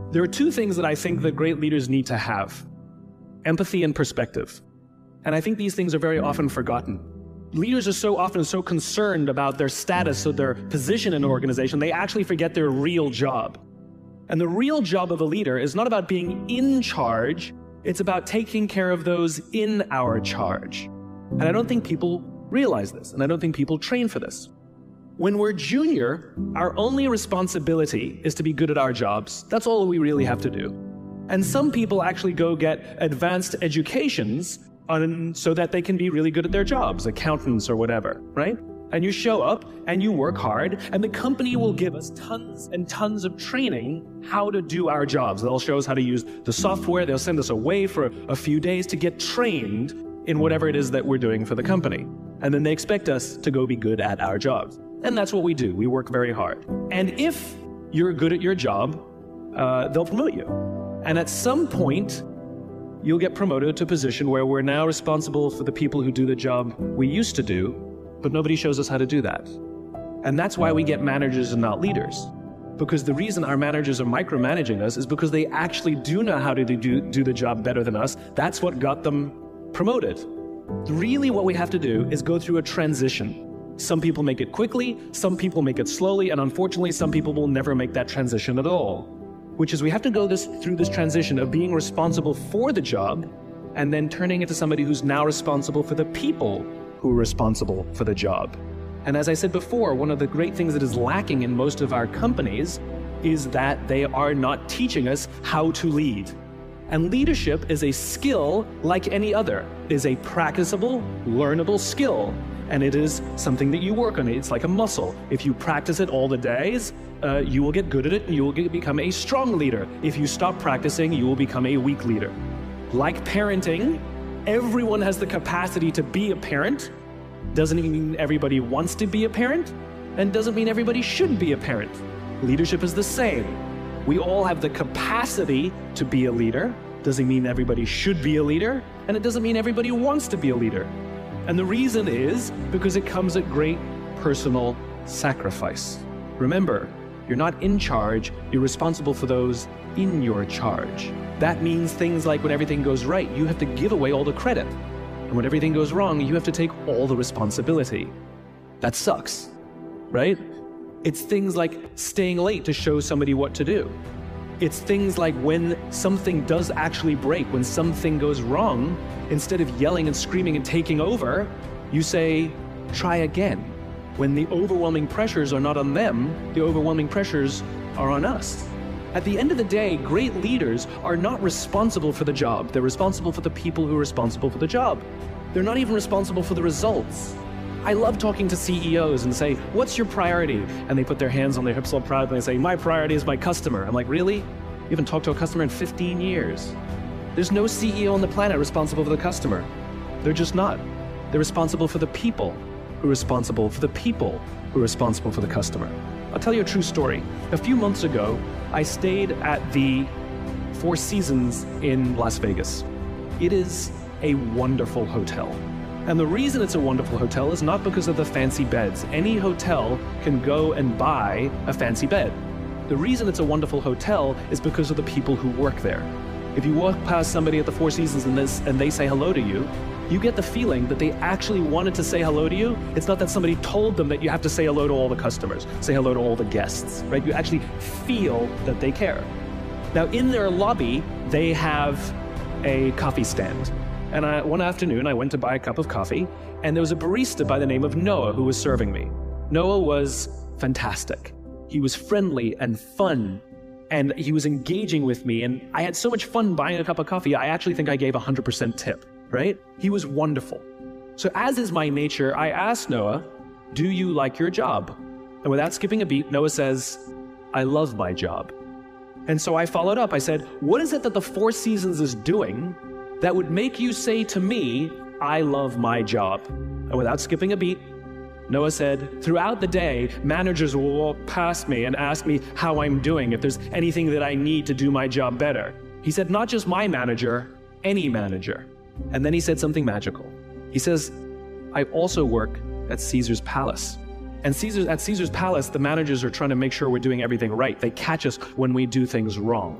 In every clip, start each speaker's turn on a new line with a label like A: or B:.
A: There are two things that I think that great leaders need to have: empathy and perspective. And I think these things are very often forgotten. Leaders are so often so concerned about their status or their position in an organization, they actually forget their real job. And the real job of a leader is not about being in charge, it's about taking care of those in our charge. And I don't think people realize this, and I don't think people train for this. When we're junior, our only responsibility is to be good at our jobs. That's all we really have to do. And some people actually go get advanced educations so that they can be really good at their jobs, accountants or whatever, right? And you show up and you work hard, and the company will give us tons and tons of training how to do our jobs. They'll show us how to use the software. They'll send us away for a few days to get trained in whatever it is that we're doing for the company. And then they expect us to go be good at our jobs. And that's what we do. We work very hard. And if you're good at your job, they'll promote you. And at some point, you'll get promoted to a position where we're now responsible for the people who do the job we used to do, but nobody shows us how to do that. And that's why we get managers and not leaders. Because the reason our managers are micromanaging us is because they actually do know how to do the job better than us. That's what got them promoted. Really what we have to do is go through a transition. Some people make it quickly, some people make it slowly, and unfortunately some people will never make that transition at all. Which is we have to go through this transition of being responsible for the job and then turning into somebody who's now responsible for the people who are responsible for the job. And as I said before, one of the great things that is lacking in most of our companies is that they are not teaching us how to lead. And leadership is a skill like any other. It is a practicable, learnable skill. And it is something that you work on. It's like a muscle. If you practice it all the days, you will get good at it and you will become a strong leader. If you stop practicing, you will become a weak leader. Like parenting, everyone has the capacity to be a parent. Doesn't mean everybody wants to be a parent, and doesn't mean everybody should be a parent. Leadership is the same. We all have the capacity to be a leader. Doesn't mean everybody should be a leader, and it doesn't mean everybody wants to be a leader. And the reason is because it comes at great personal sacrifice. Remember, you're not in charge, you're responsible for those in your charge. That means things like when everything goes right, you have to give away all the credit. And when everything goes wrong, you have to take all the responsibility. That sucks, right? It's things like staying late to show somebody what to do. It's things like when something does actually break, when something goes wrong, instead of yelling and screaming and taking over, you say, try again. When the overwhelming pressures are not on them, the overwhelming pressures are on us. At the end of the day, great leaders are not responsible for the job. They're responsible for the people who are responsible for the job. They're not even responsible for the results. I love talking to CEOs and say, what's your priority? And they put their hands on their hips all proud and they say, my priority is my customer. I'm like, really? You haven't talked to a customer in 15 years. There's no CEO on the planet responsible for the customer. They're just not. They're responsible for the people who are responsible for the people who are responsible for the customer. I'll tell you a true story. A few months ago, I stayed at the Four Seasons in Las Vegas. It is a wonderful hotel. And the reason it's a wonderful hotel is not because of the fancy beds. Any hotel can go and buy a fancy bed. The reason it's a wonderful hotel is because of the people who work there. If you walk past somebody at the Four Seasons and they say hello to you, you get the feeling that they actually wanted to say hello to you. It's not that somebody told them that you have to say hello to all the customers, say hello to all the guests, right? You actually feel that they care. Now, in their lobby, they have a coffee stand. And one afternoon, I went to buy a cup of coffee, and there was a barista by the name of Noah who was serving me. Noah was fantastic. He was friendly and fun, and he was engaging with me, and I had so much fun buying a cup of coffee, I actually think I gave 100% tip, right? He was wonderful. So as is my nature, I asked Noah, do you like your job? And without skipping a beat, Noah says, I love my job. And so I followed up. I said, what is it that the Four Seasons is doing that would make you say to me, I love my job? And without skipping a beat, Noah said, throughout the day, managers will walk past me and ask me how I'm doing, if there's anything that I need to do my job better. He said, not just my manager, any manager. And then he said something magical. He says, I also work at Caesar's Palace. And at Caesar's Palace, the managers are trying to make sure we're doing everything right. They catch us when we do things wrong.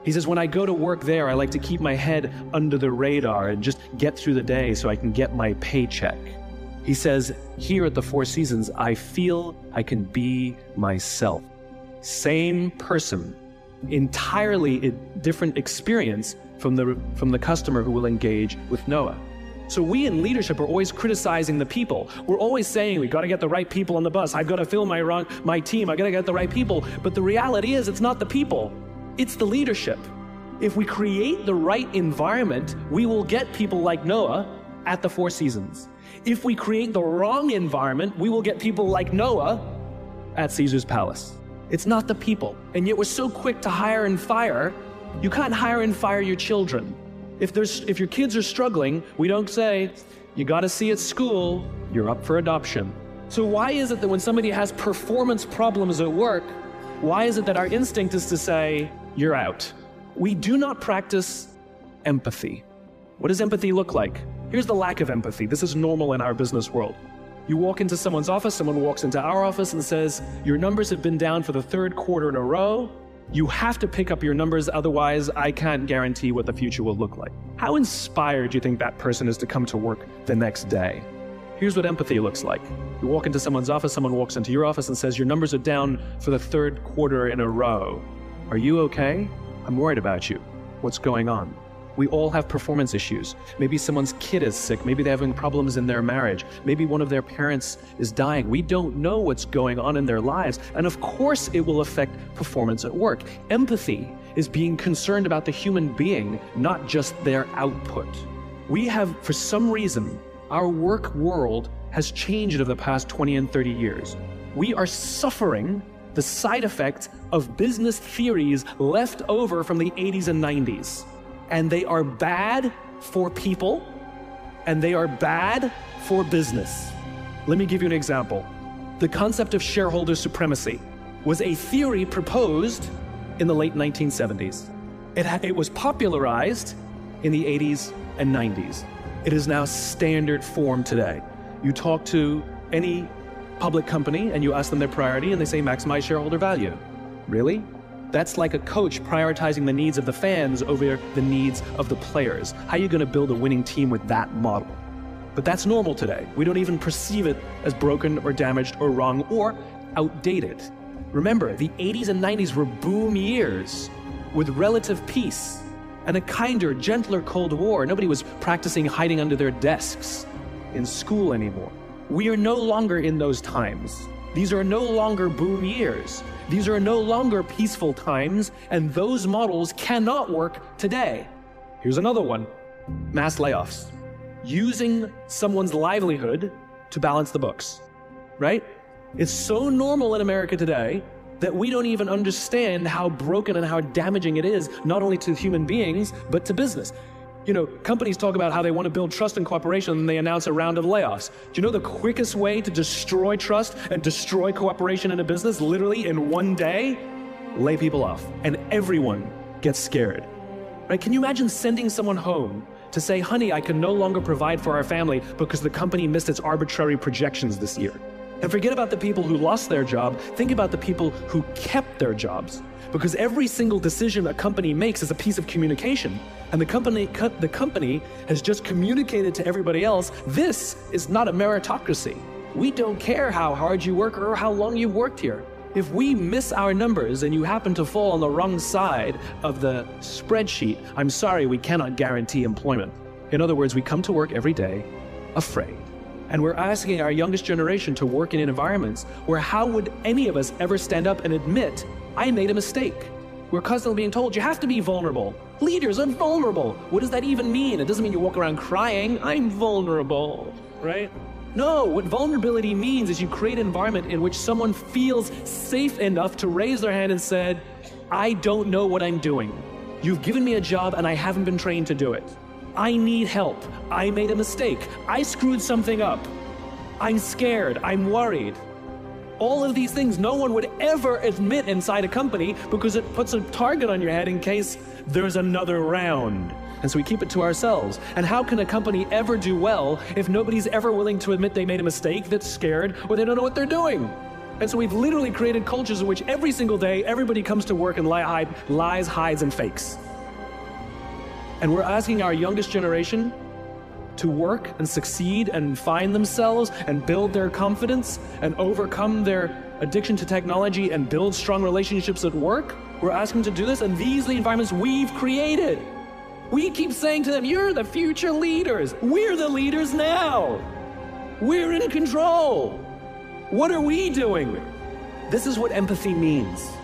A: He says, when I go to work there, I like to keep my head under the radar and just get through the day so I can get my paycheck. He says, here at the Four Seasons, I feel I can be myself. Same person, entirely different experience from the customer who will engage with Noah. So we in leadership are always criticizing the people. We're always saying, we got to get the right people on the bus. I've got to fill my team. I got to get the right people. But the reality is, it's not the people. It's the leadership. If we create the right environment, we will get people like Noah at the Four Seasons. If we create the wrong environment, we will get people like Noah at Caesar's Palace. It's not the people. And yet we're so quick to hire and fire. You can't hire and fire your children. If your kids are struggling, we don't say, you got to see at school, you're up for adoption. So why is it that when somebody has performance problems at work, why is it that our instinct is to say, you're out? We do not practice empathy. What does empathy look like? Here's the lack of empathy. This is normal in our business world. You walk into someone's office, someone walks into our office and says, your numbers have been down for the third quarter in a row. You have to pick up your numbers, otherwise I can't guarantee what the future will look like. How inspired do you think that person is to come to work the next day? Here's what empathy looks like. You walk into someone's office, someone walks into your office and says, your numbers are down for the third quarter in a row. Are you okay? I'm worried about you. What's going on? We all have performance issues. Maybe someone's kid is sick. Maybe they're having problems in their marriage. Maybe one of their parents is dying. We don't know what's going on in their lives. And of course it will affect performance at work. Empathy is being concerned about the human being, not just their output. We have, for some reason, our work world has changed over the past 20 and 30 years. We are suffering the side effects of business theories left over from the 80s and 90s. And they are bad for people, and they are bad for business. Let me give you an example. The concept of shareholder supremacy was a theory proposed in the late 1970s. It was popularized in the 80s and 90s. It is now standard form today. You talk to any public company and you ask them their priority and they say maximize shareholder value. Really? That's like a coach prioritizing the needs of the fans over the needs of the players. How are you going to build a winning team with that model? But that's normal today. We don't even perceive it as broken or damaged or wrong or outdated. Remember, the 80s and 90s were boom years with relative peace and a kinder, gentler Cold War. Nobody was practicing hiding under their desks in school anymore. We are no longer in those times. These are no longer boom years. These are no longer peaceful times, and those models cannot work today. Here's another one. Mass layoffs. Using someone's livelihood to balance the books, right? It's so normal in America today that we don't even understand how broken and how damaging it is, not only to human beings, but to business. You know, companies talk about how they want to build trust and cooperation and they announce a round of layoffs. Do you know the quickest way to destroy trust and destroy cooperation in a business, literally in one day? Lay people off. And everyone gets scared. Right? Can you imagine sending someone home to say, honey, I can no longer provide for our family because the company missed its arbitrary projections this year? And forget about the people who lost their job. Think about the people who kept their jobs. Because every single decision a company makes is a piece of communication. And the company has just communicated to everybody else, this is not a meritocracy. We don't care how hard you work or how long you've worked here. If we miss our numbers and you happen to fall on the wrong side of the spreadsheet, I'm sorry, we cannot guarantee employment. In other words, we come to work every day afraid. And we're asking our youngest generation to work in environments where how would any of us ever stand up and admit, I made a mistake? We're constantly being told, you have to be vulnerable. Leaders are vulnerable. What does that even mean? It doesn't mean you walk around crying, I'm vulnerable, right? No, what vulnerability means is you create an environment in which someone feels safe enough to raise their hand and said, I don't know what I'm doing. You've given me a job and I haven't been trained to do it. I need help. I made a mistake. I screwed something up. I'm scared. I'm worried. All of these things no one would ever admit inside a company because it puts a target on your head in case there's another round. And so we keep it to ourselves. And how can a company ever do well if nobody's ever willing to admit they made a mistake, that's scared, or they don't know what they're doing? And so we've literally created cultures in which every single day, everybody comes to work and lies, hides, and fakes. And we're asking our youngest generation to work and succeed and find themselves and build their confidence and overcome their addiction to technology and build strong relationships at work. We're asking them to do this, and these are the environments we've created. We keep saying to them, you're the future leaders. We're the leaders now. We're in control. What are we doing? This is what empathy means.